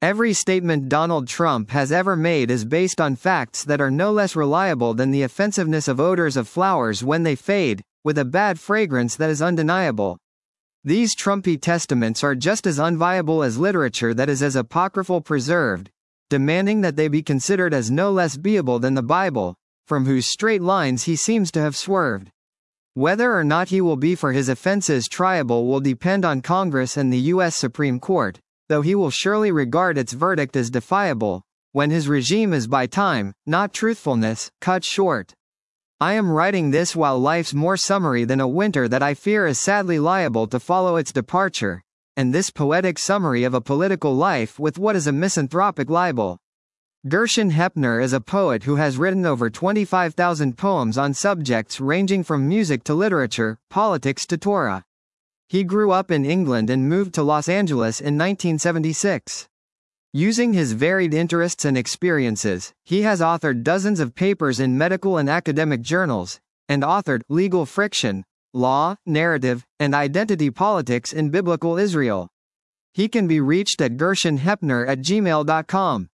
Every statement Donald Trump has ever made is based on facts that are no less reliable than the offensiveness of odors of flowers when they fade, with a bad fragrance that is undeniable. These Trumpy testaments are just as unviable as literature that is as apocryphal preserved, demanding that they be considered as no less beable than the Bible, from whose straight lines he seems to have swerved. Whether or not he will be for his offenses triable will depend on Congress and the U.S. Supreme Court, though he will surely regard its verdict as defiable, when his regime is by time, not truthfulness, cut short. I am writing this while life's more summary than a winter that I fear is sadly liable to follow its departure, and this poetic summary of a political life with what is a misanthropic libel. Gershon Hepner is a poet who has written over 25,000 poems on subjects ranging from music to literature, politics to Torah. He grew up in England and moved to Los Angeles in 1976. Using his varied interests and experiences, he has authored dozens of papers in medical and academic journals, and authored Legal Friction, Law, Narrative, and Identity Politics in Biblical Israel. He can be reached at gershonhepner@gmail.com.